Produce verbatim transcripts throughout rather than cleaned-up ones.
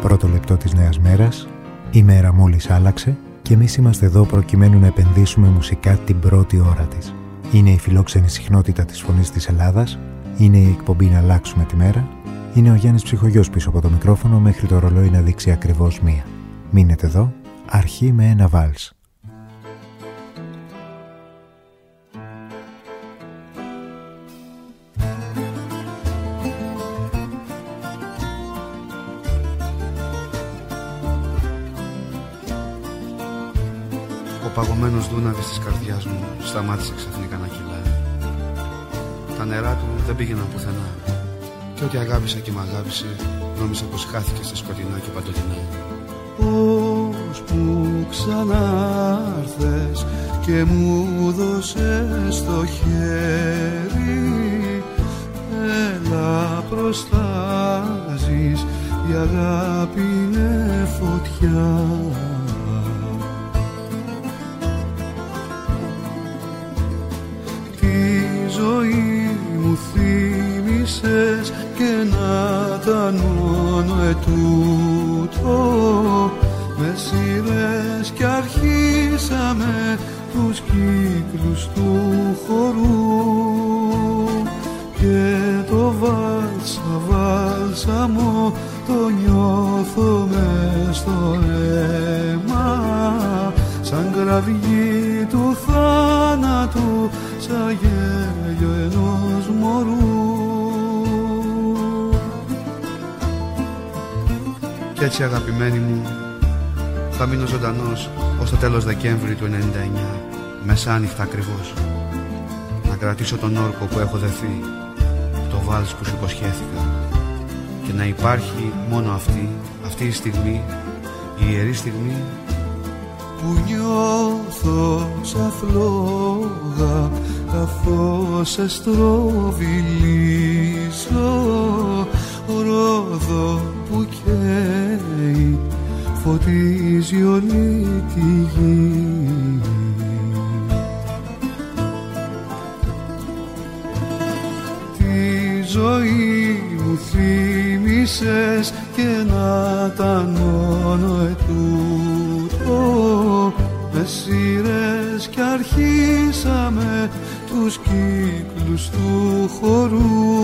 πρώτο λεπτό της νέας μέρας. Η μέρα μόλις άλλαξε και εμείς είμαστε εδώ προκειμένου να επενδύσουμε μουσικά την πρώτη ώρα της. Είναι η φιλόξενη συχνότητα της φωνής της Ελλάδας, είναι η εκπομπή να αλλάξουμε τη μέρα, είναι ο Γιάννης Ψυχογιός πίσω από το μικρόφωνο μέχρι το ρολόι να δείξει ακριβώς μία. Μείνετε εδώ, αρχή με ένα βάλς. Ο παγωμένος δούναβης της καρδιάς μου σταμάτησε ξαφνικά να κυλάει. Τα νερά του δεν πήγαιναν πουθενά και ό,τι αγάπησα και μ' αγάπησε νόμιζα πως χάθηκε στα σκοτεινά και παντοτινά. Πώς που ξανάρθες και μου δώσες το χέρι, έλα προστάζεις, η αγάπη είναι φωτιά. Ζωή μου θύμισες και να ήταν μόνο ετούτο. Με σύρες κι αρχίσαμε τους κύκλους του χορού και το βάλσα βάλσαμο το νιώθω μες στο αίμα σαν κραυγή του θάνατου, σαν γέλιο ενός μωρού. Κι έτσι αγαπημένη μου θα μείνω ζωντανός ως το τέλος Δεκέμβρη του ενενήντα εννιά, μεσάνυχτα ακριβώς, να κρατήσω τον όρκο που έχω δεθεί, το βάλς που σου υποσχέθηκα, και να υπάρχει μόνο αυτή, αυτή η στιγμή, η ιερή στιγμή που νιώθω σαν φλόγα καθώς σε στροβιλίζω, ρόδο που καίει φωτίζει όλη τη γη. Τη ζωή μου θύμισες και να ήταν μόνο ετούτο. Με σύρες κι αρχίσαμε τους κύκλους του χορού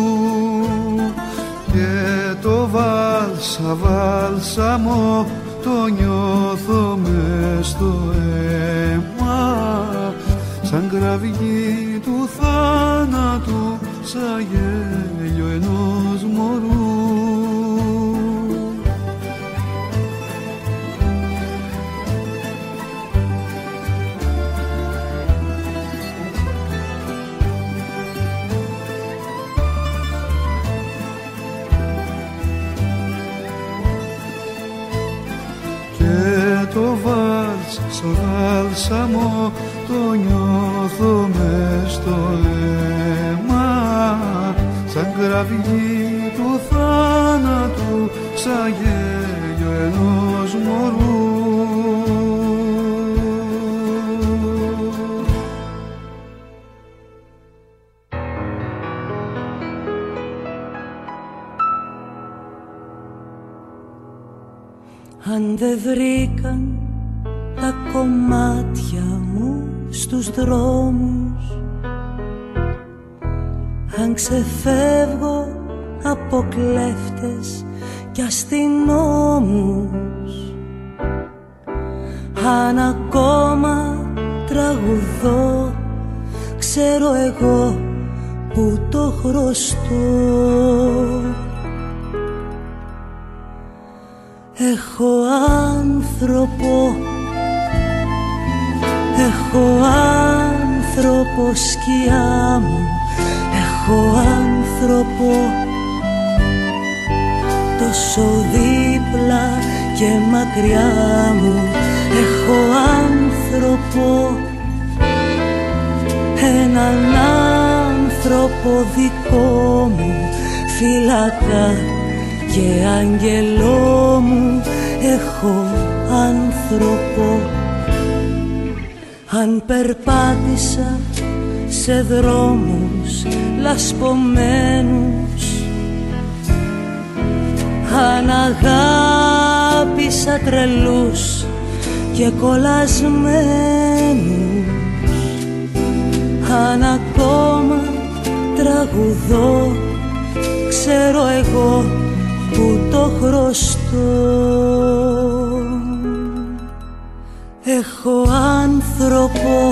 και το βάλσα βάλσαμο το νιώθω μες στο αίμα σαν κραυγή του θάνατου, σαν γέλιο ενός μωρού. Το βάλσα βάλσαμο το νιώθω μες στο αίμα σαν κραυγή του θάνατου, σαν γέλιο ενός μωρού. Αν δεν βρήκαν τα κομμάτια μου στους δρόμους, αν ξεφεύγω από κλέφτες κι αστυνόμους, αν ακόμα τραγουδώ, ξέρω εγώ που το χρωστώ. Έχω άνθρωπο, έχω άνθρωπο σκιά μου, έχω άνθρωπο τόσο δίπλα και μακριά μου, έχω άνθρωπο, έναν άνθρωπο δικό μου, φυλακά και άγγελό μου, έχω άνθρωπο. Αν περπάτησα σε δρόμους λασπωμένους, αν αγάπησα τρελούς και κολλασμένους, αν ακόμα τραγουδώ, ξέρω εγώ που το χρωστώ. Έχω άνθρωπο,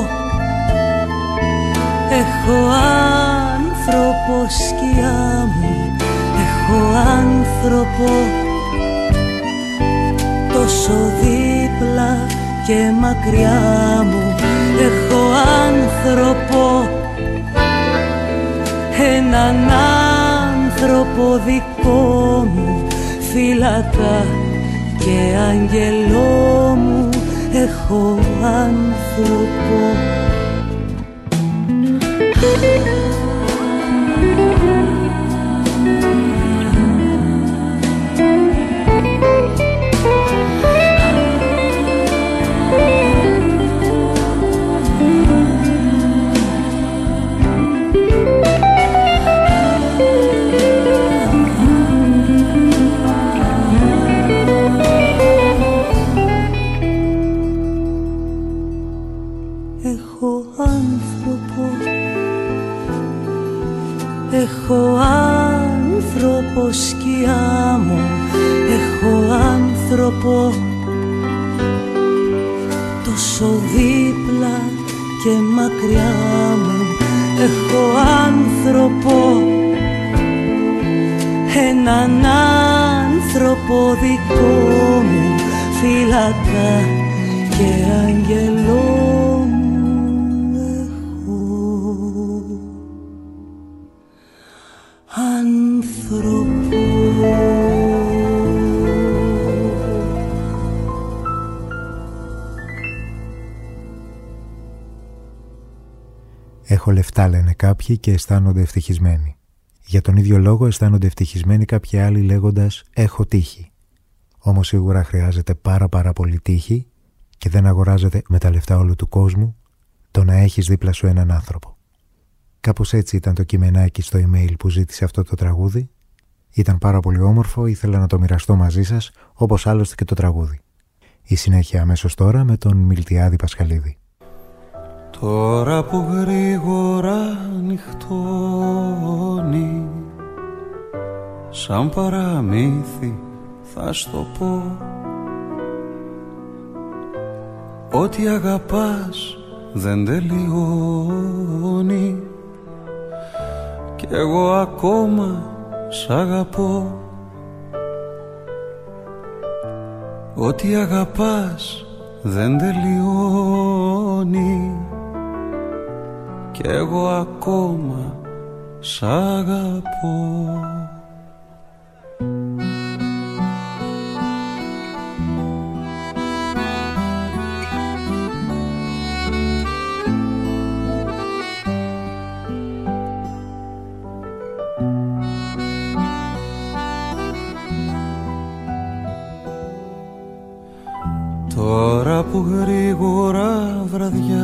έχω άνθρωπο σκιά μου, έχω άνθρωπο τόσο δίπλα και μακριά μου, έχω άνθρωπο, έναν άνθρωπο δικό μου, φύλακα και άγγελό μου, έχω άνθρωπο. Έχω άνθρωπο σκιά μου, έχω άνθρωπο τόσο δίπλα και μακριά μου, έχω άνθρωπο, έναν άνθρωπο δικό μου, φύλακα και άγγελό μου. Έχω λεφτά, λένε κάποιοι, και αισθάνονται ευτυχισμένοι. Για τον ίδιο λόγο αισθάνονται ευτυχισμένοι κάποιοι άλλοι λέγοντας «έχω τύχη». Όμως σίγουρα χρειάζεται πάρα πάρα πολύ τύχη και δεν αγοράζεται με τα λεφτά όλου του κόσμου το να έχεις δίπλα σου έναν άνθρωπο. Κάπως έτσι ήταν το κειμενάκι στο email που ζήτησε αυτό το τραγούδι. Ήταν πάρα πολύ όμορφο, ήθελα να το μοιραστώ μαζί σας, όπως άλλωστε και το τραγούδι. Η συνέχεια αμέσως τώρα με τον Μιλτιάδη Πασχαλίδη. Τώρα που γρήγορα νυχτώνει, σαν παραμύθι θα στο πω, ότι αγαπάς δεν τελειώνει κι εγώ ακόμα σ' αγαπώ. Ότι αγαπάς δεν τελειώνει κι εγώ ακόμα σ' αγαπώ. Τώρα που γρήγορα βραδιάζει,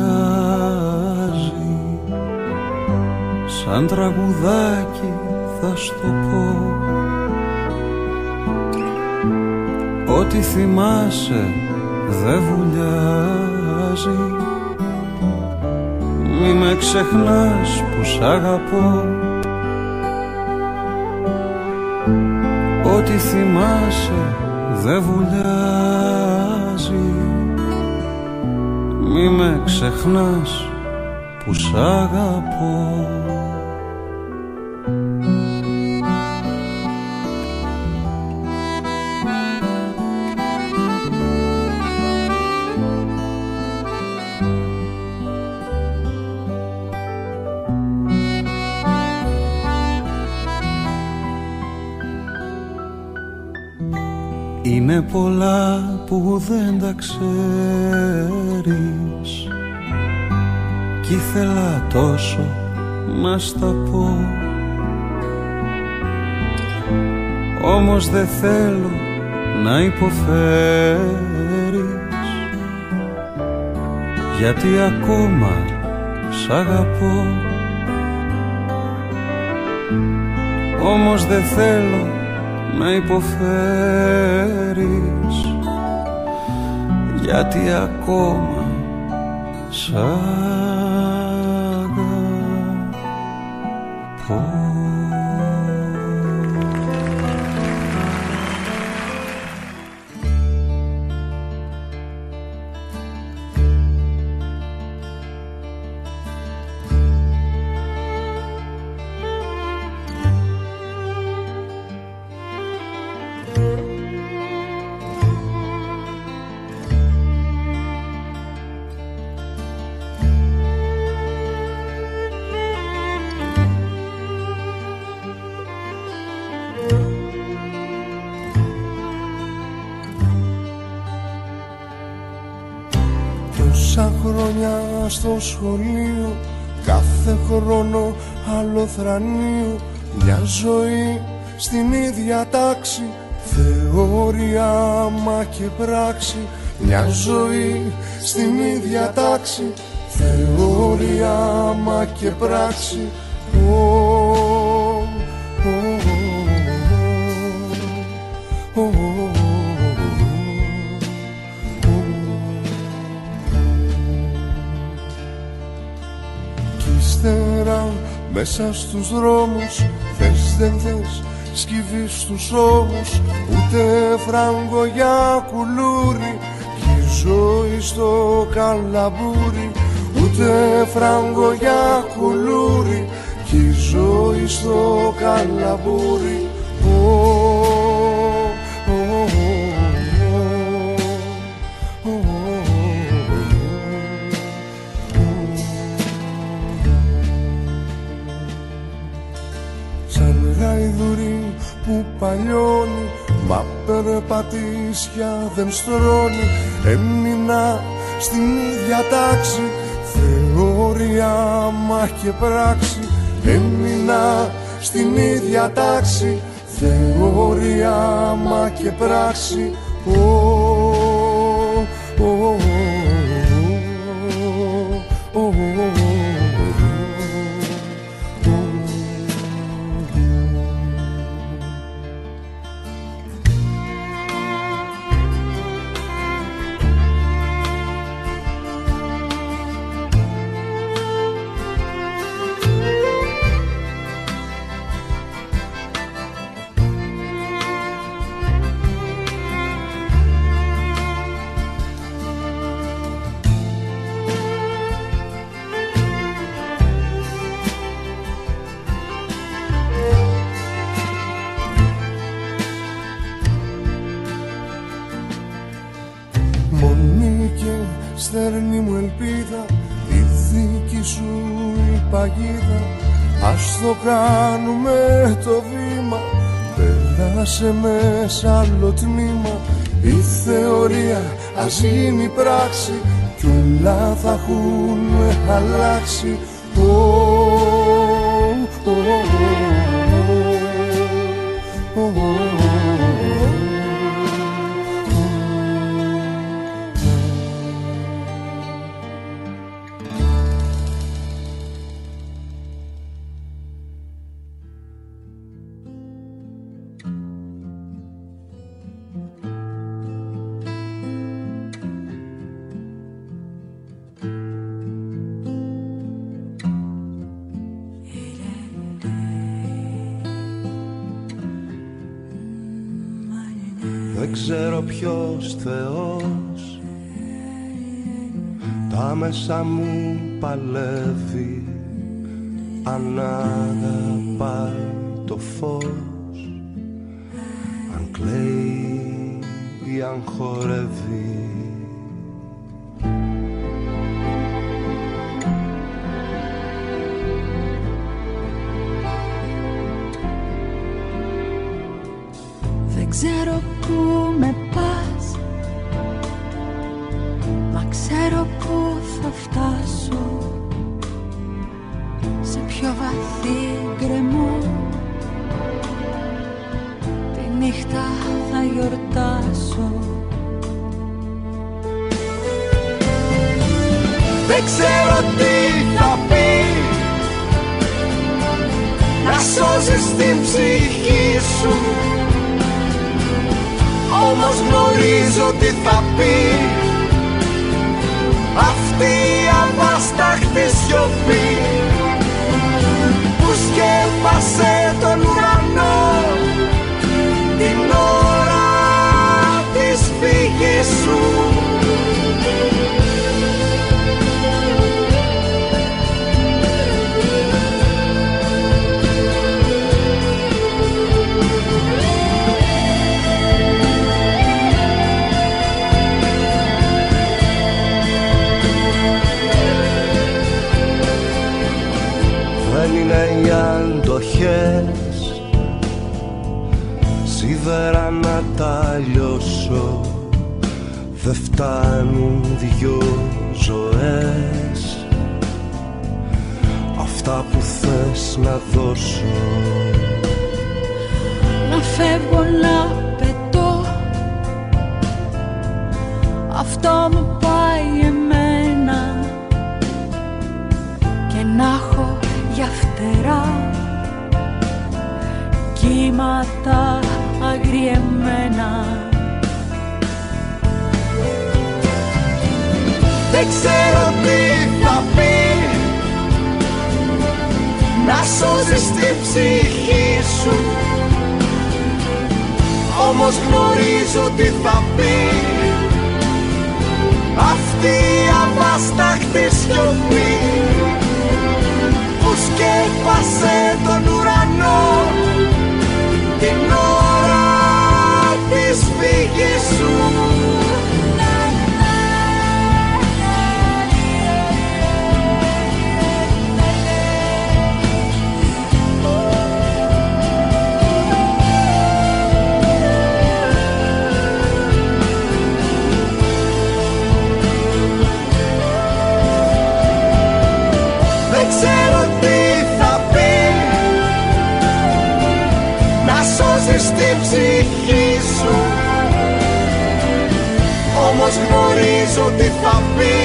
σαν τραγουδάκι θα στο πω, ότι θυμάσαι δε βουλιάζει, μη με ξεχνάς που σ' αγαπώ. Ότι θυμάσαι δε βουλιάζει, μη με ξεχνάς που σ' αγαπώ. Είναι πολλά που δεν τα ξέρεις κι ήθελα τόσο να στα πω, όμως δεν θέλω να υποφέρεις, γιατί ακόμα σ' αγαπώ. Όμως δεν θέλω με υποφέρεις, γιατί ακόμα σ' αγαπώ. Τόσα χρόνια στο σχολείο, κάθε χρόνο άλλο θρανείο, μια ζωή στην ίδια τάξη, θεωρία μα και πράξη. Μια ζωή στην ίδια τάξη, θεωρία μα και πράξη. Oh, oh, oh, oh, oh. Μέσα στους δρόμους, θες δεν θες, σκύβει στους ώμους, ούτε φράγκο για κουλούρι, κι η ζωή στο καλαμπούρι. Ούτε φράγκο για κουλούρι, κι η ζωή στο καλαμπούρι. Oh, oh, oh, oh, oh, oh. Που παλιώνει, μα περπατήσια δεν στρώνει. Έμεινα στην ίδια τάξη, θεωρία μα και πράξη. Έμεινα στην ίδια τάξη, θεωρία μα και πράξη. Oh, oh, oh, oh, oh, oh. Στέρνη μου ελπίδα, η δική σου η παγίδα. Ας το κάνουμε το βήμα, περάσε με σ' άλλο τμήμα. Η θεωρία ας γίνει πράξη, κι όλα θα έχουν αλλάξει. Oh, oh, oh, oh, oh, oh. Δεν ξέρω ποιος Θεός τα μέσα μου παλεύει, αν αγαπάει το φως, αν κλαίει ή αν χορεύει. Δεν ξέρω πού με πας, μα ξέρω πού θα φτάσω, σε πιο βαθύ γκρεμό. Τη νύχτα θα γιορτάσω. Δεν ξέρω τι θα πει να σώσεις την ψυχή σου, όμως γνωρίζω τι θα πει αυτή η αβάσταχτη σιωπή που σκέπασε τον ουρανό την ώρα της φύγης σου. Δεν είναι οι αντοχές σίδερα να τα λιώσω, δεν φτάνουν δυο ζωές αυτά που θες να δώσω. Να φεύγω να πετώ, αυτό μου πάει εμένα και να έχω για φτερά κύματα αγριεμένα. Δεν ξέρω τι θα πει να σώσεις την ψυχή σου, όμως γνωρίζω τι θα πει αυτή η αβάσταχτη σιωπή που σκέπασε τον ουρανό την ώρα της φύγης σου. Δεν ξέρω τι θα πει να σώσεις την ψυχή σου, όμως γνωρίζω τι θα πει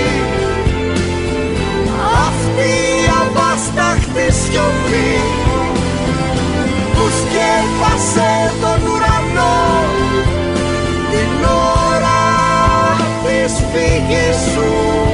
αυτή η αβάσταχτη σιωπή που σκέπασε τον ουρανό την ώρα της φύγης σου.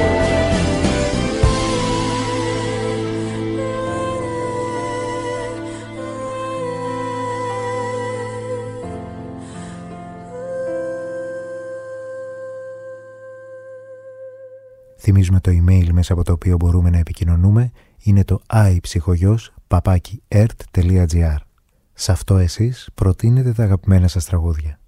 Θυμίζουμε το email μέσα από το οποίο μπορούμε να επικοινωνούμε είναι το άιψυχογιός παπάκι ερτ τελεία τζι άρ. Σε αυτό εσείς προτείνετε τα αγαπημένα σας τραγούδια.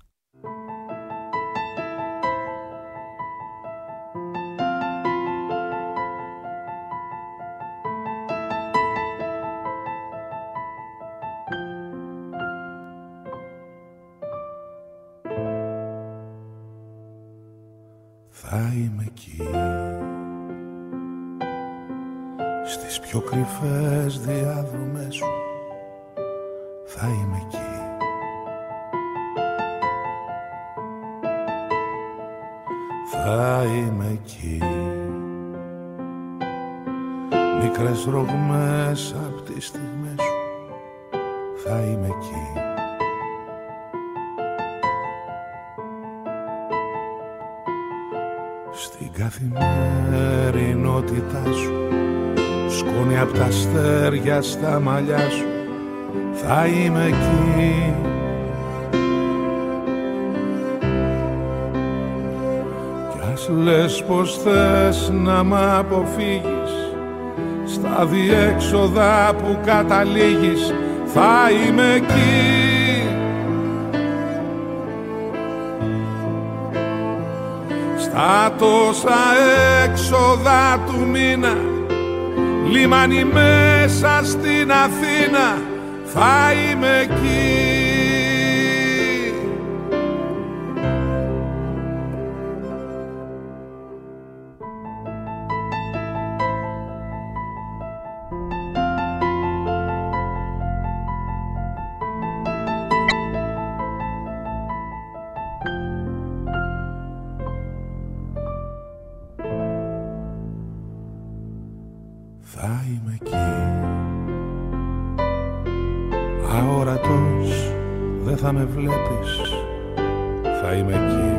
Θα είμαι εκεί στις πιο κρυφές διάδρομες σου, θα είμαι εκεί. Θα είμαι εκεί, μικρές ρογμές απ' τις στιγμές σου, θα είμαι εκεί. Στην καθημερινότητά σου, σκόνη απ' τα αστέρια στα μαλλιά σου, θα είμαι εκεί. Κι ας λες πως θες να μ' αποφύγεις, στα διέξοδα που καταλήγεις, θα είμαι εκεί. Στα τόσα έξοδα του μήνα, λιμάνι μέσα στην Αθήνα, θα είμαι εκεί. Θα είμαι εκεί. Αόρατος δεν θα με βλέπεις, θα είμαι εκεί.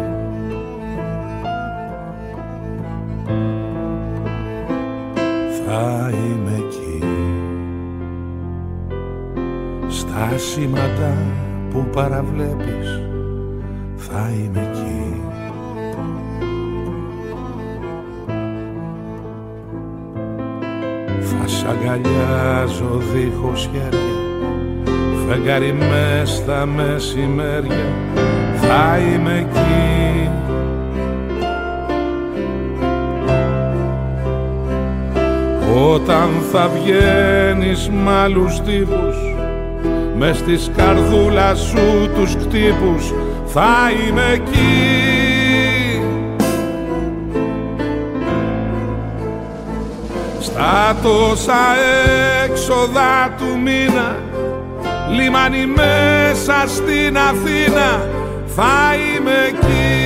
Θα είμαι εκεί. Στα σήματα που παραβλέπεις θα είμαι εκεί. Θα σ' αγκαλιάζω δίχως χέρια, φεγγάρι μες στα μεσημέρια, θα είμαι εκεί. Όταν θα βγαίνεις μ' άλλους τύπους, μες στις καρδούλα σου τους κτύπους, θα είμαι εκεί. Στα τόσα έξοδα του μήνα, λιμάνι μέσα στην Αθήνα, θα είμαι εκεί.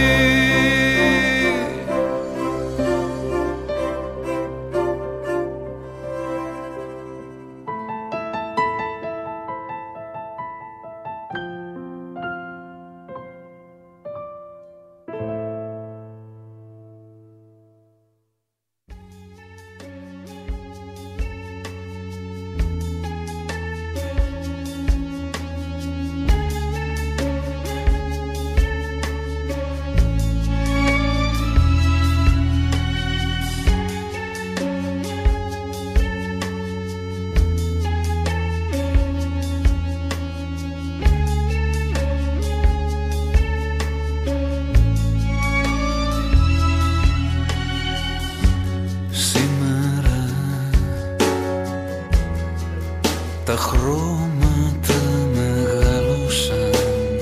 Τα χρώματα μεγάλωσαν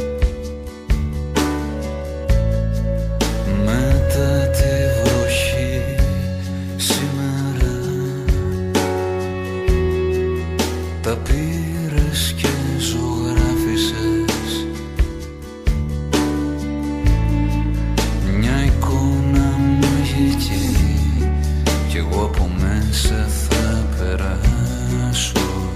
μετά τη βροχή σήμερα. Τα πήρες και ζωγράφισες μια εικόνα μαγική κι εγώ από μέσα θα περάσω.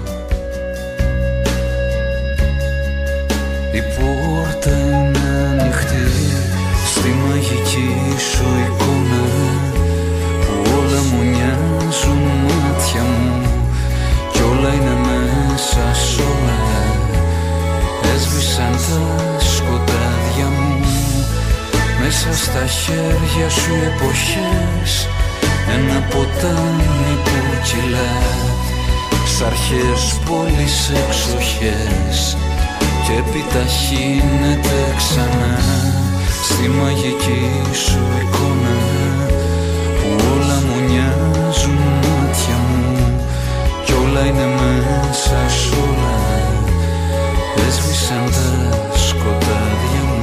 Η πόρτα είναι ανοιχτή στη μαγική σου εικόνα που όλα μου νοιάζουν μάτια μου κι όλα είναι μέσα σ' όλα. Έσβησαν τα σκοτάδια μου μέσα στα χέρια σου οι εποχές, ένα ποτάμι που κυλά σ' αρχές πόλεις εξοχές και επιταχύνεται ξανά στη μαγική σου εικόνα που όλα μου νοιάζουν μάτια μου κι όλα είναι μέσα σ' όλα. Έσβησαν τα σκοτάδια μου.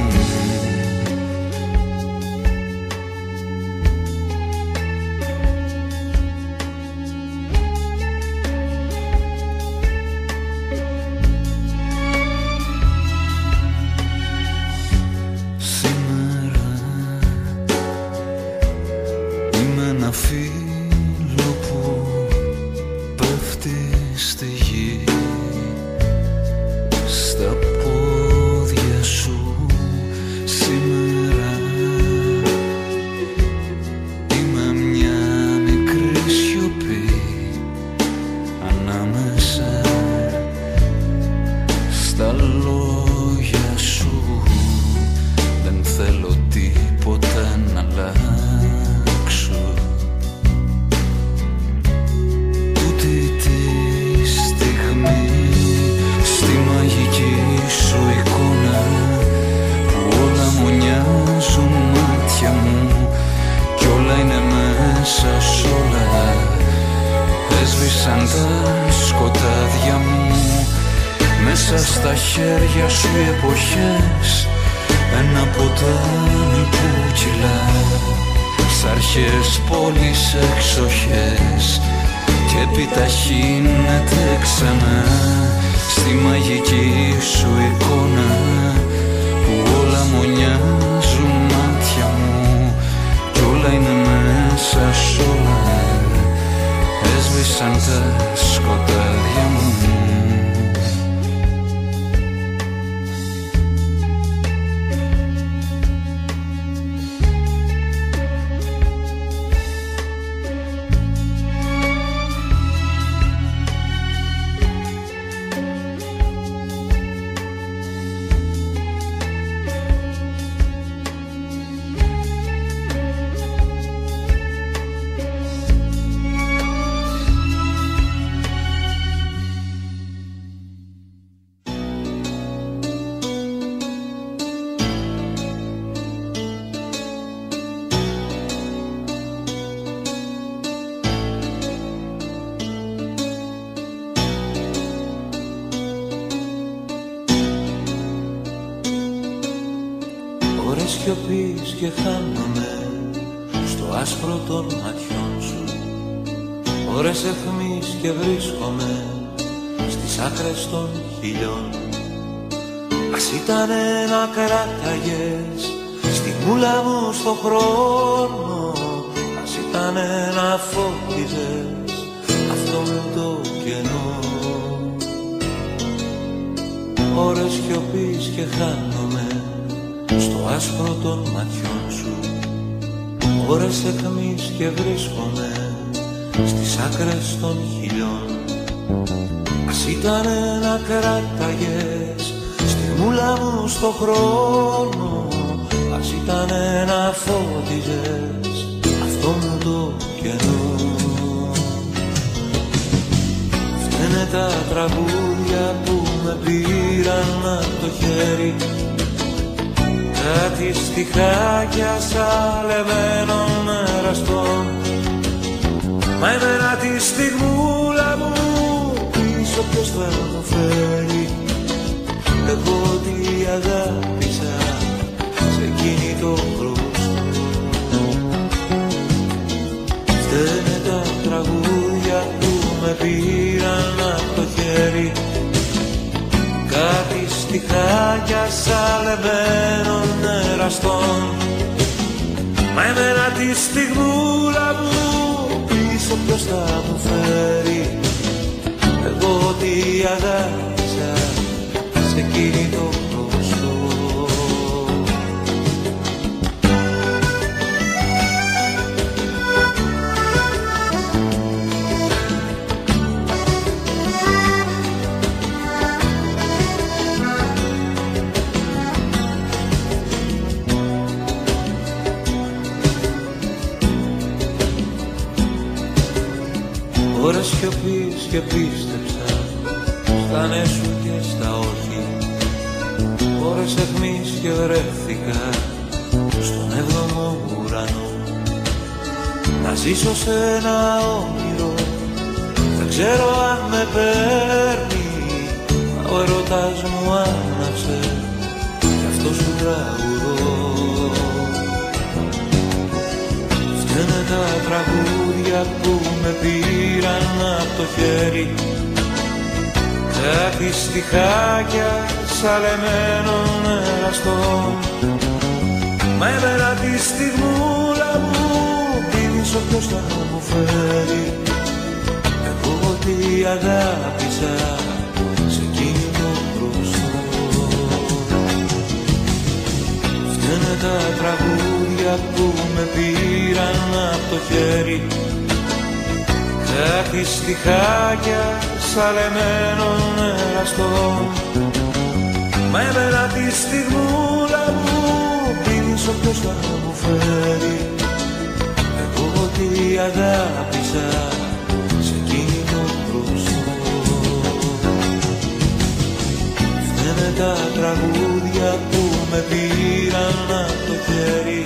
σιωπής και χάνομαι στο άσπρο των ματιών σου. Ώρες αιχμής και βρίσκομαι στις άκρες των χιλιών. Ας ήτανε να κράταγες στη μούλα μου στο χρόνο, ας ήτανε να φώτιζες αυτό μου το κενό. Ώρες σιωπής και χάνομαι στο άσπρο των ματιών σου. Ώρες αιχμής και βρίσκομαι στις άκρες των χιλιών. Ας ήτανε να κράταγες στη μούλα μου στο χρόνο, ας ήτανε να φώτιζες αυτό μου το κενό. Φταίνε τα τραγούδια που με πήραν από το χέρι, κάτι στιχάκια σαλεμένων εραστών. Μα εμένα τη στιγμούλα μου πίσω ποιος θα μου φέρει. Εγώ τι αγάπησα σε εκείνη το χρωστό. Φταίνε τα τραγούδια που με πήραν από το χέρι, κάτι στιχάκια σαλεμένων εραστών. Μα εμένα τη στιγμούλα μου πίσω ποιος θα μου φέρει. Εγώ τι αγάπησα σε εκείνη το χρωστό. Ώρες σιωπής και πίστεψα στα ναι σου και στα όχι. Ώρες αιχμής και βρέθηκα στον έβδομο ουρανό. Να ζήσω σε ένα όνειρο, δεν ξέρω αν με παίρνει. Ο ερωτάς μου άναψε κι αυτό σου τραγουδώ. Φταίνε τα τραγούδια που με πήραν από το χέρι, κάτι στιχάκια σαλεμένων εραστών. Μα εμένα τη στιγμούλα μου πίσω ποιος θα μου φέρει. Εγώ τι αγάπησα σε εκείνη το χρωστό. Φταίνε τα τραγούδια που με πήραν από το χέρι, κάτι στιχάκια σαλεμένων εραστών. Μα εμένα τη στιγμούλα μου πίσω ποιος θα μου φέρει. Εγώ τι αγάπησα σε εκείνη το χρωστό. Φταίνε τα τραγούδια που με πήραν από το χέρι,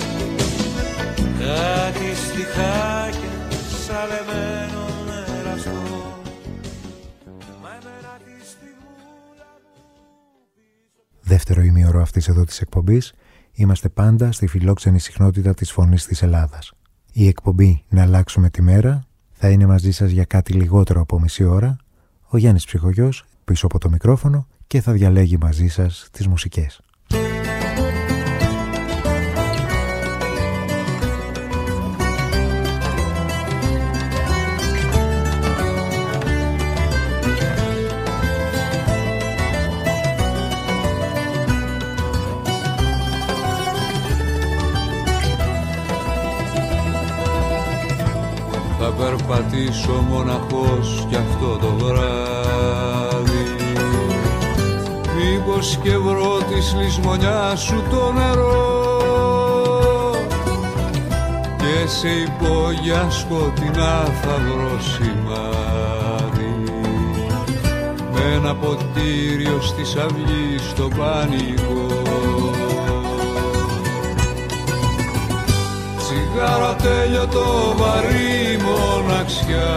κάτι στιχάκια σαλεμένων εραστών. Δεύτερο ημίωρο αυτής εδώ της εκπομπής, είμαστε πάντα στη φιλόξενη συχνότητα της Φωνής της Ελλάδας. Η εκπομπή «Να αλλάξουμε τη μέρα» θα είναι μαζί σας για κάτι λιγότερο από μισή ώρα. Ο Γιάννης Ψυχογιός πίσω από το μικρόφωνο και θα διαλέγει μαζί σας τις μουσικές. Θα περπατήσω μοναχός κι αυτό το βράδυ, μήπως και βρω της λησμονιάς σου το νερό, και σε υπόγεια σκοτεινά θα βρω σημάδι, με ένα ποτήριο στις αυγής στο πανικό. Τσιγάρο τέλειωτο βαρύ μοναξιά,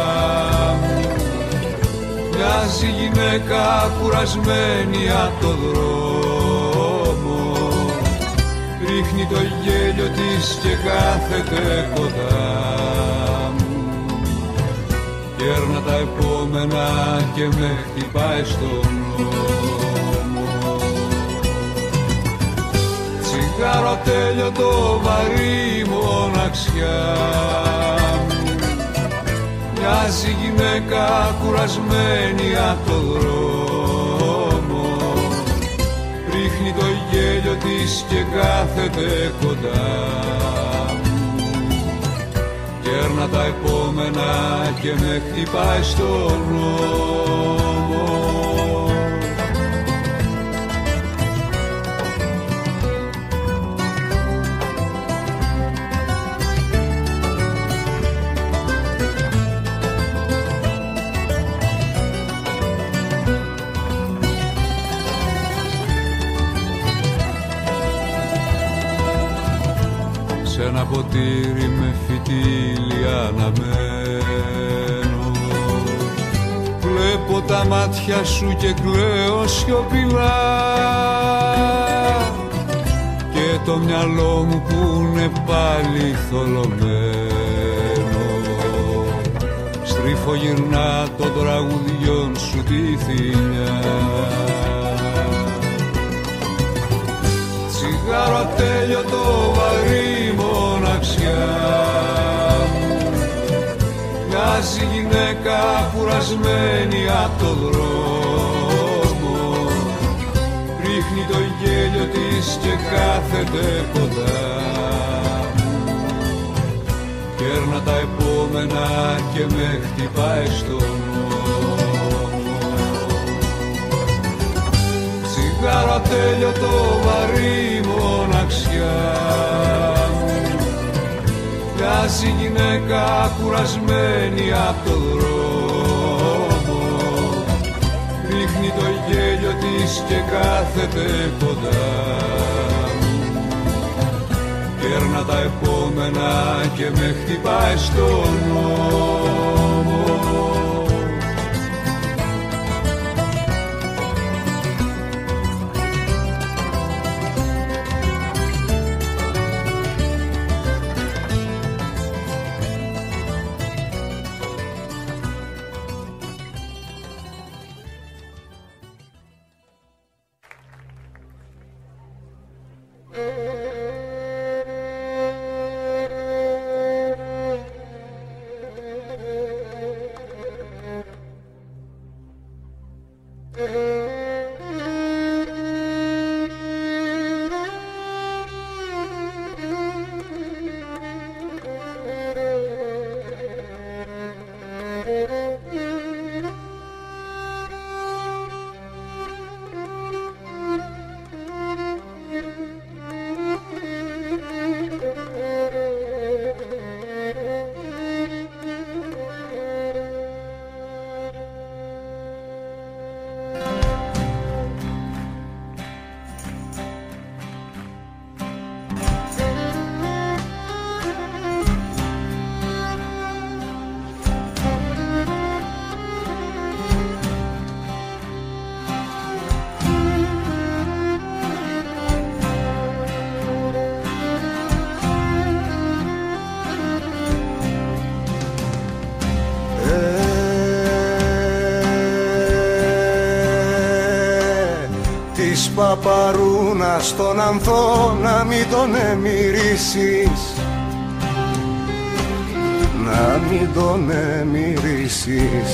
μοιάζει γυναίκα κουρασμένη απ' το δρόμο, ρίχνει το γέλιο της και κάθεται κοντά μου. Κέρνα τα επόμενα και με χτυπάει στον νόμο. Τσιγάρο τέλειωτο βαρύ μοναξιά μου. Μοιάζει γυναίκα κουρασμένη απ' το δρόμο. Ρίχνει το γέλιο της και κάθεται κοντά μου. Κέρνα τα επόμενα και με χτυπάει στον νόμο. Σ' ένα ποτήρι με φυτίλι αναμένω. Βλέπω τα μάτια σου και κλαίω σιωπηλά. Και το μυαλό μου που είναι πάλι θολωμένο στρίφω γυρνά των τραγουδιών σου τη θηλιά. Τσιγάρο ατέλειωτο βαρύ μοναξιά μου. Μοιάζει γυναίκα κουρασμένη απ' το δρόμο. Ρίχνει το γέλιο της και κάθεται κοντά μου. Κέρνα τα επόμενα και με χτυπάει στον νόμο. Τσιγάρο ατέλειωτο βαρύ μοναξιά μου. Μοιάζει γυναίκα κουρασμένη απ' το δρόμο. Ρίχνει το γέλιο της και κάθεται κοντά μου. Κέρνα τα επόμενα και με χτυπάει στον νόμο. Παπαρούνα στον ανθό να μην τον εμμυρίσεις, να μην τον εμμυρίσεις.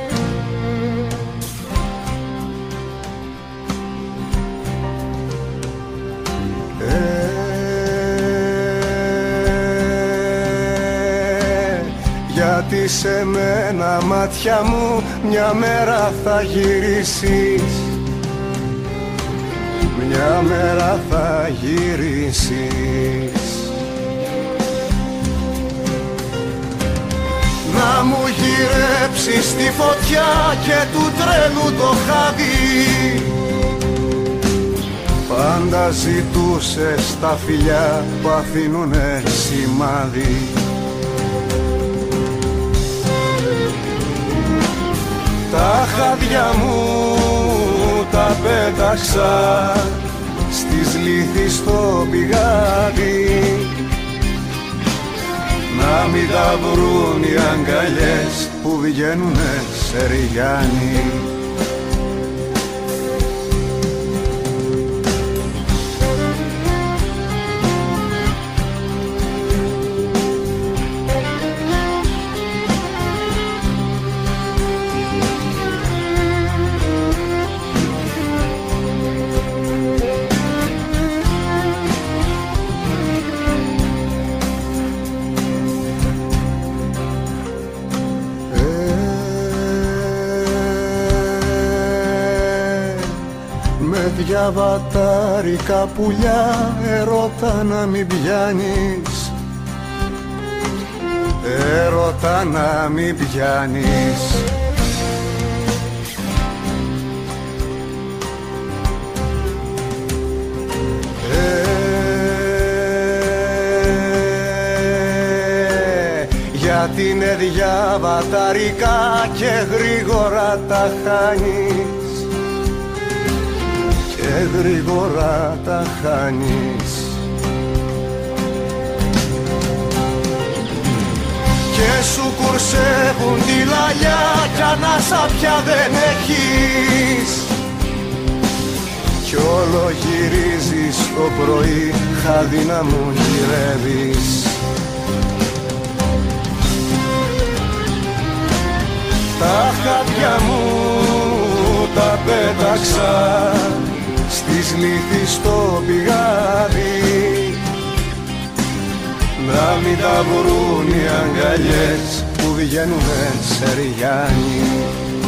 Ε, γιατί σε μένα μάτια μου μια μέρα θα γυρίσεις, μια μέρα θα γυρίσεις. Να μου γυρέψεις τη φωτιά και του τρέλου το χάδι. Πάντα ζητούσες τα φιλιά που αφήνουνε σημάδι. Τα χάδια μου τα πέταξα στις λύθεις στο πηγάδι, να μην τα βρουν οι αγκαλιές που βγαίνουνε σε ριγιάνι. Διαβατάρικα πουλιά, ερώτα να μην πιάνεις, ερώτα να μην πιάνεις. Ε, γιατί είναι διαβατάρικα και γρήγορα τα χάνεις, και γρήγορα τα χάνεις. Και σου κουρσεύουν τη λαλιά κι ανάσα πια δεν έχεις, κι όλο γυρίζεις το πρωί χάδι να μου γυρεύεις. Τα χάδια μου τα πέταξα στις λύθεις στο πηγάδι, να μην τα βρουν οι αγκαλιές που βγαίνουνε σε ριγιάνι.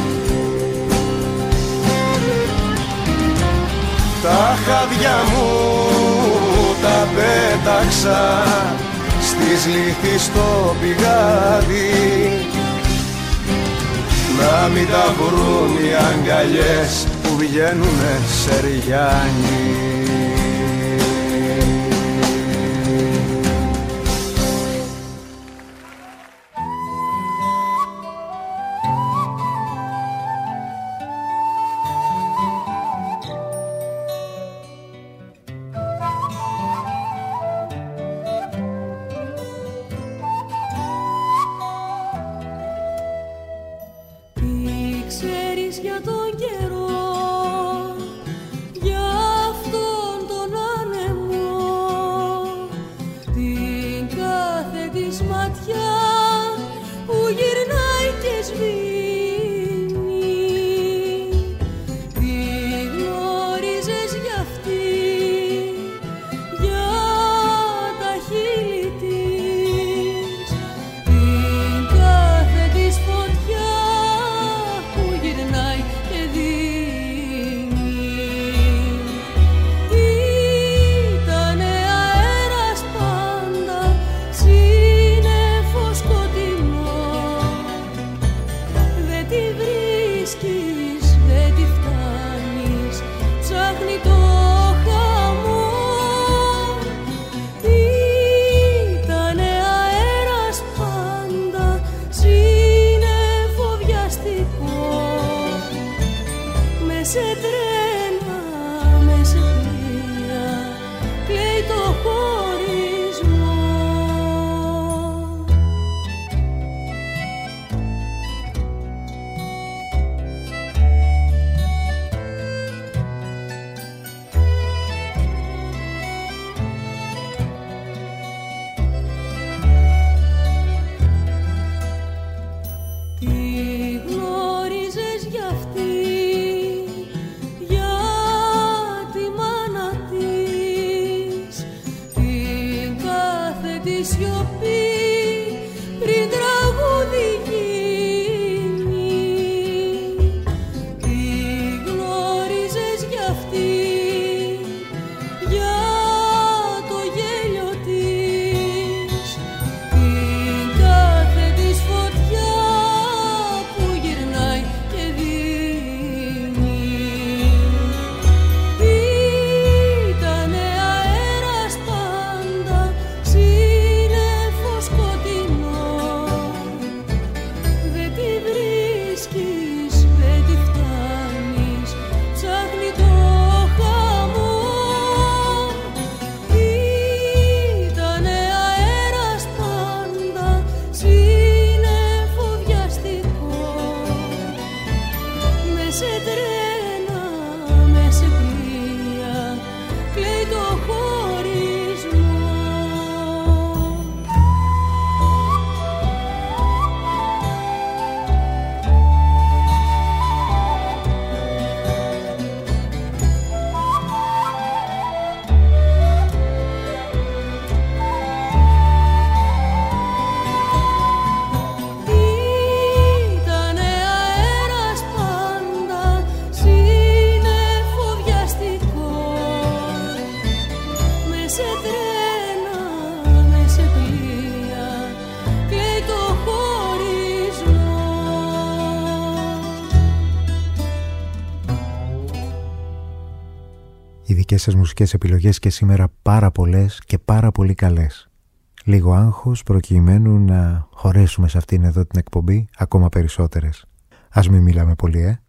Τα χάδια μου τα πέταξα στις λύθεις στο πηγάδι, να μην τα βρουν οι αγκαλιές που βγαίνουνε σε ριγιάνι. Σκοτεινό δικές σας μουσικές επιλογές και σήμερα πάρα πολλές και πάρα πολύ καλές. Λίγο άγχος προκειμένου να χωρέσουμε σε αυτήν εδώ την εκπομπή ακόμα περισσότερες. Ας μην μιλάμε πολύ, ε!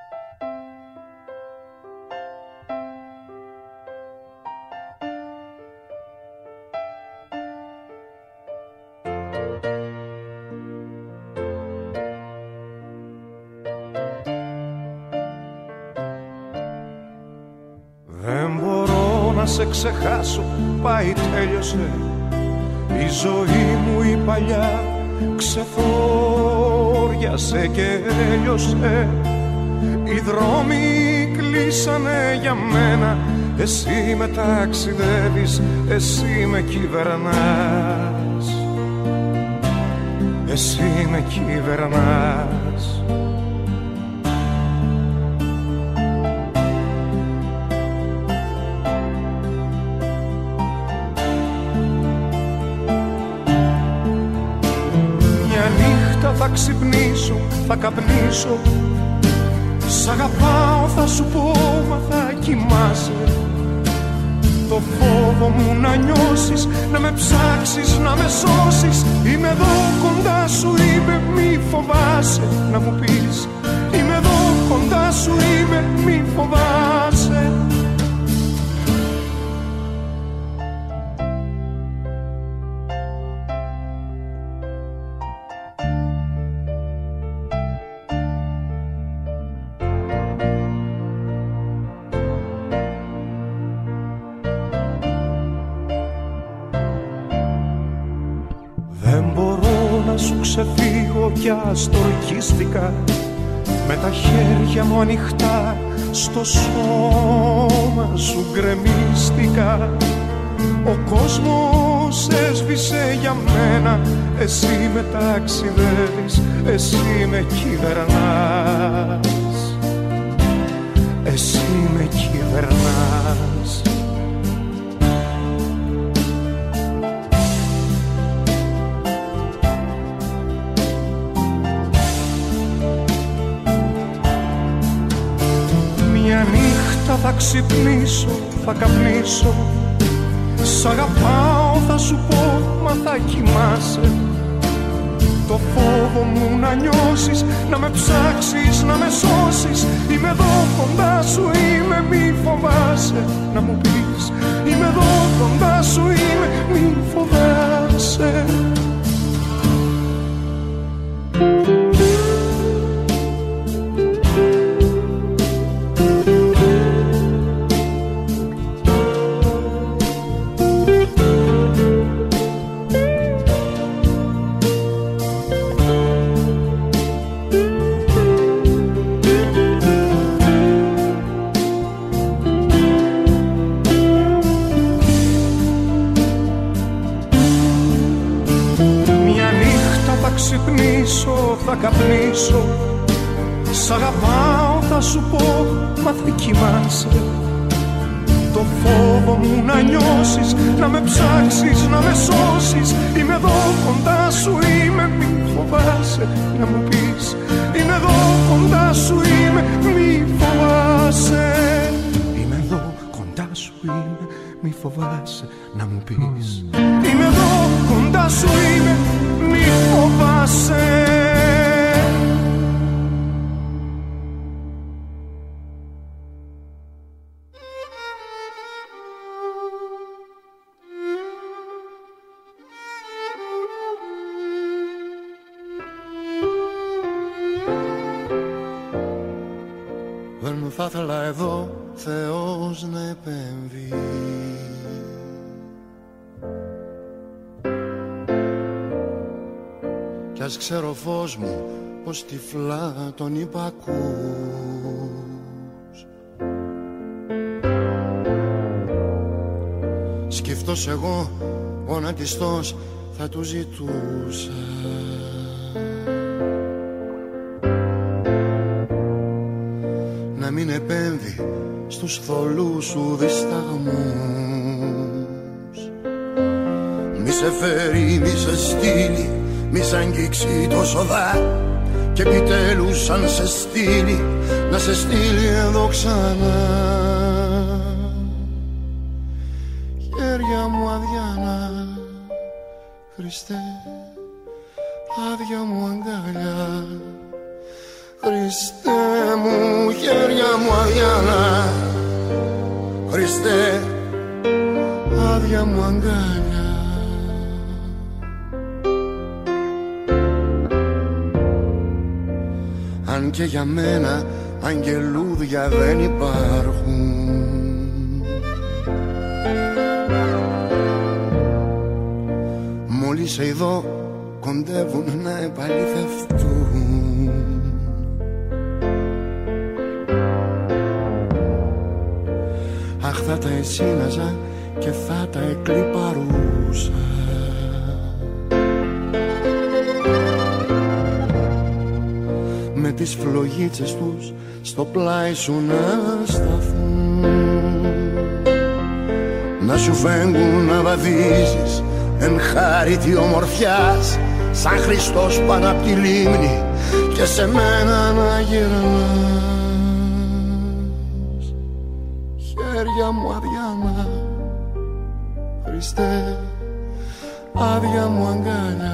Σε ξεχάσω, πάει τέλειωσε. Η ζωή μου η παλιά ξεθόριασε και έλειωσε. Οι δρόμοι κλείσανε για μένα. Εσύ με ταξιδεύεις, εσύ με κυβερνάς. Εσύ με κυβερνάς. Θα ξυπνήσω, θα καπνίσω. Σ' αγαπάω θα σου πω, μα θα κοιμάσαι. Το φόβο μου να νιώσεις, να με ψάξεις, να με σώσεις. Είμαι εδώ κοντά σου, είμαι, μη φοβάσαι. Να μου πεις, είμαι εδώ κοντά σου, είμαι, μη φοβάσαι. Ξεφύγω κι αστορκίστηκα. Με τα χέρια μου ανοιχτά στο σώμα σου γκρεμίστηκα. Ο κόσμος έσβησε για μένα. Εσύ με ταξιδεύεις, εσύ με κυβερνάς. Εσύ με κυβερνάς. Θα ξυπνήσω, θα καπνίσω. Σ' αγαπάω θα σου πω, μα θα κοιμάσαι. Το φόβο μου να νιώσεις, να με ψάξεις, να με σώσεις. Είμαι εδώ κοντά σου, είμαι, μη φοβάσαι. Να μου πεις, είμαι εδώ κοντά σου, είμαι, μη φοβάσαι. Θα καπνίσω. Σ' αγαπάω θα σου πω, μα θα κοιμάσαι. Το φόβο μου να νιώσεις, να με ψάξεις, να με σώσεις. Είμαι εδώ κοντά σου, είμαι, μη φοβάσαι. Να μου πεις, είμαι εδώ κοντά σου, είμαι, μη φοβάσαι. Είμαι εδώ κοντά σου, είμαι, μη φοβάσαι. Να μου πεις, είμαι εδώ κοντά σου, είμαι, μη φοβάσαι. Δεν θα ήθελα εδώ Θεός να επέμβει. Κι ας ξέρω φως μου πως τυφλά τον υπακούς. Σκυφτός εγώ γονατιστός θα του ζητούσα. Να μην επέμβει στους θολούς σου δισταγμούς. Μη σε φέρει, μη σε στείλει, μη σ' αγγίξει το σοδά. Και επιτέλους αν σε στείλει, να σε στείλει εδώ ξανά. Χριστέ, άδεια μου αγκαλιά. Χριστέ μου, χέρια μου αδιάνα. Χριστέ, άδεια μου αγκαλιά. Αν και για μένα αγγελούδια δεν υπάρχουν, μόλις σε ειδώ κοντεύουν να επαληθευτούν. Αχ, θα τα εσύναζα και θα τα εκλιπαρούσα. Με τις φλογίτσες τους στο πλάι σου να σταθούν, να σου φέγγουν να βαδίζεις εν χάρητη ομορφιάς, σαν Χριστός πάνω απ' τη λίμνη και σε μένα να γυρνάς. Χέρια μου αδιάνα, Χριστέ, άδεια μου αγκαλιά.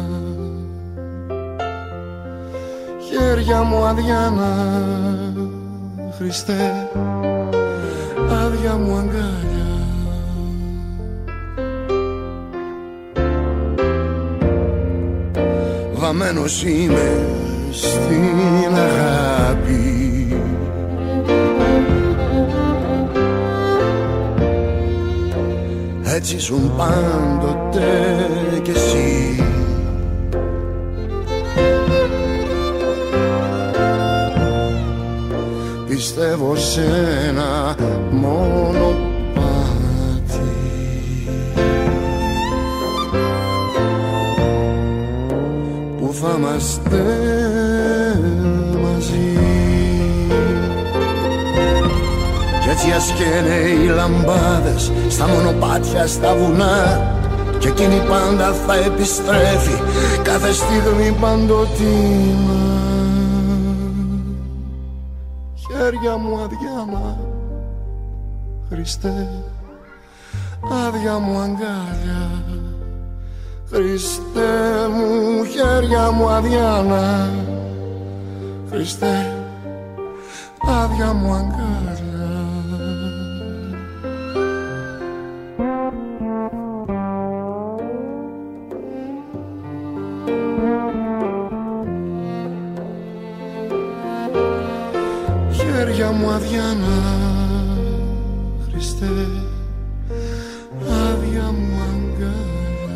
Χέρια μου αδιάνα, Χριστέ, άδεια μου αγκαλιά. Βαμμένος είμαι στην αγάπη, έτσι ήσουν πάντοτε κι εσύ. Πιστεύω σε ένα μόνο πάτη, που θα είμαστε μαζί. Κι έτσι ας καίνε οι λαμπάδες στα μονοπάτια, στα βουνά, και εκείνη πάντα θα επιστρέφει κάθε στιγμή παντοτινά. Χέρια μου αδιάνα, Χριστέ, άδεια μου αγκάλια. Χριστέ μου, χέρια μου αδιάνα. Χριστέ, άδεια μου αγκάλια. Χέρια μου αδιάνα, Χριστέ, άδεια μου αγκαλιά.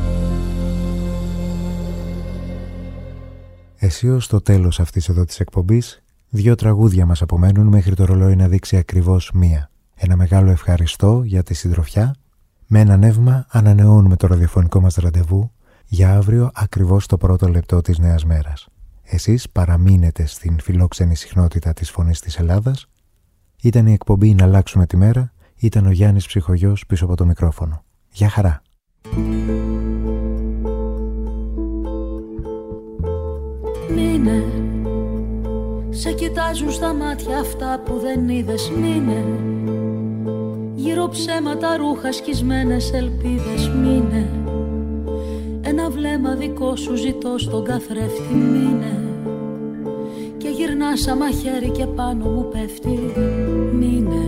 Εσύ ως το τέλος αυτής εδώ της εκπομπής, δύο τραγούδια μας απομένουν μέχρι το ρολόι να δείξει ακριβώς μία. Ένα μεγάλο ευχαριστώ για τη συντροφιά. Με ένα νεύμα ανανεώνουμε το ραδιοφωνικό μας ραντεβού για αύριο ακριβώς το πρώτο λεπτό της νέας μέρας. Εσείς παραμείνετε στην φιλόξενη συχνότητα της Φωνής της Ελλάδας. Ήταν η εκπομπή «Να αλλάξουμε τη μέρα». Ήταν ο Γιάννης Ψυχογιός πίσω από το μικρόφωνο. Γεια χαρά. Μείνε, σε κοιτάζουν στα μάτια αυτά που δεν είδες. Μείνε, γύρω ψέματα, ρούχα, σκισμένες ελπίδες. Μείνε, ένα βλέμμα δικό σου ζητώ στον καθρέφτη. Μείνε, και γυρνά σαν μαχαίρι και πάνω μου πέφτει. Μείνε,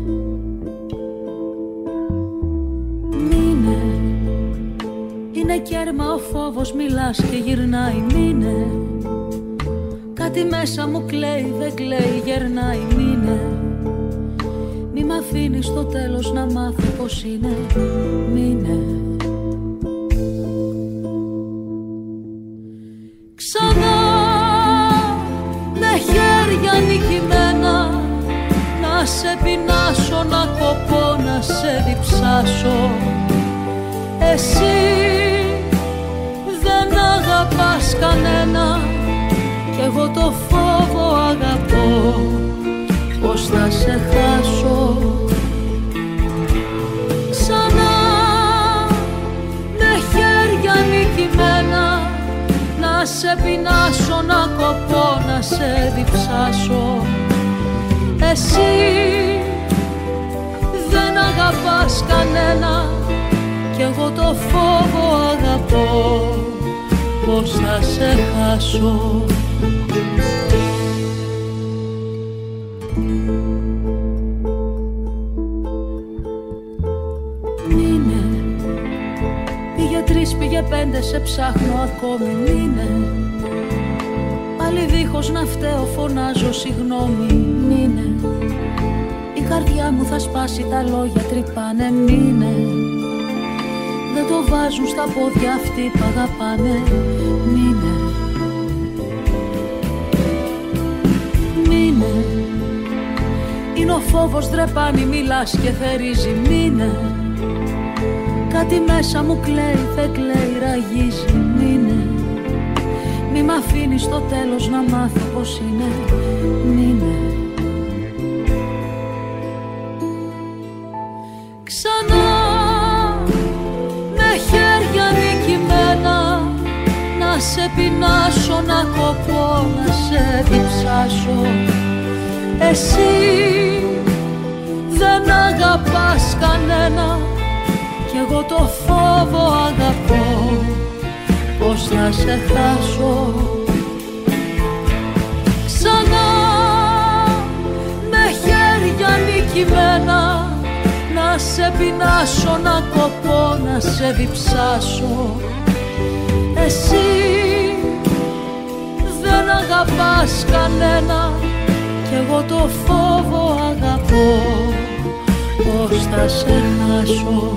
μείνε, είναι κέρμα ο φόβος, μιλάς και γυρνάει. Μείνε, κάτι μέσα μου κλαίει, δεν κλαίει, γερνάει. Μείνε, μη μ' αφήνεις στο τέλος να μάθω πως είναι. Μείνε, ξανά με χέρια νικημένα να σε πεινάσω, να κοπώ, να σε διψάσω. Εσύ δεν αγαπάς κανένα κι εγώ το φόβο αγαπώ, πως θα σε χάσω. Ξανά με χέρια νικημένα να σε πεινάσω, να κοπώ, να σε διψάσω. Εσύ δεν αγαπάς κανένα κι εγώ το φόβο αγαπώ, πως θα σε χάσω. Μείνε, πήγε τρεις, πήγε πέντε, σε ψάχνω ακόμη, μείνε. Πάλι δίχως να φταίω φωνάζω συγγνώμη, μείνε. Η καρδιά μου θα σπάσει, τα λόγια τρυπάνε, μείνε. Δεν το βάζουν στα πόδια αυτοί που αγαπάνε, μείνε. Μείνε. Είναι ο φόβος δρεπάνει, μιλάς και θερίζει, μείνε. Κάτι μέσα μου κλαίει, δεν κλαίει, ραγίζει, μείνε. Μη μ' αφήνεις στο τέλος να μάθω πως είναι, μείνε. Ξανά με χέρια νικημένα να σε πεινάσω, να κοπώ, να σε διψάσω. Εσύ δεν αγαπάς κανένα κι εγώ το φόβο αγαπώ, πως θα σε χάσω. Ξανά με χέρια νικημένα να σε πεινάσω, να κοπώ, να σε διψάσω. Εσύ δεν αγαπάς κανένα κι εγώ το φόβο αγαπώ, πως θα σε χάσω.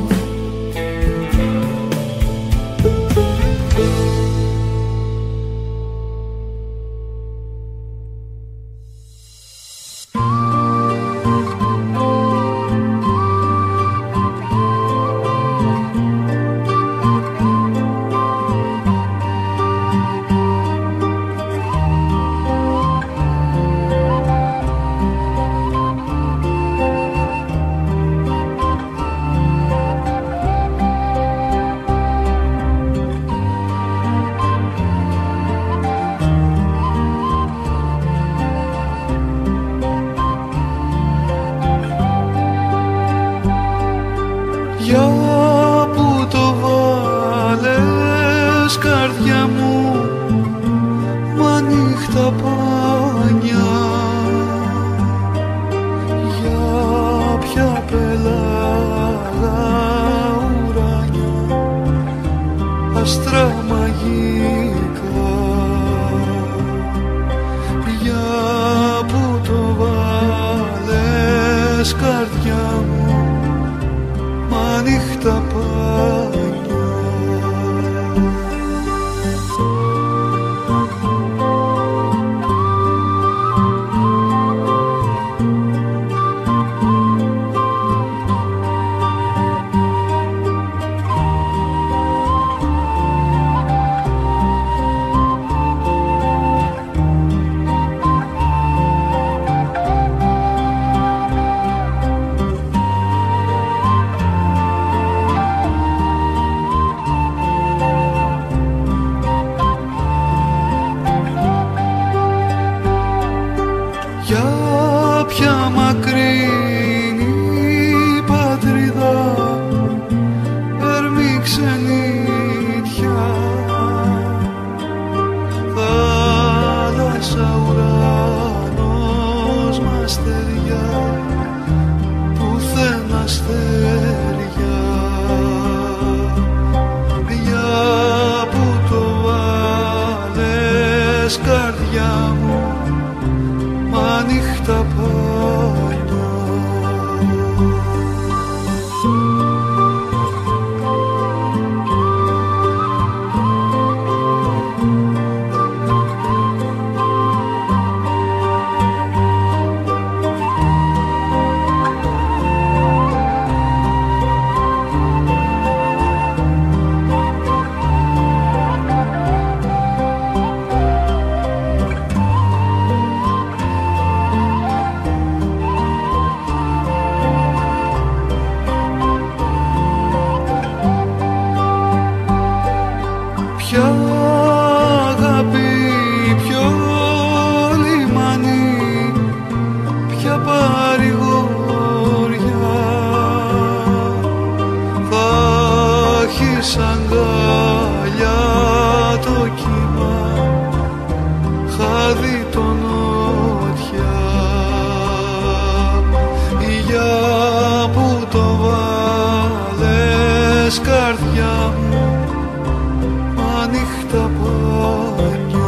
νύχτα παλιά.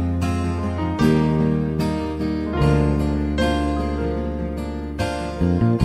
Thank you.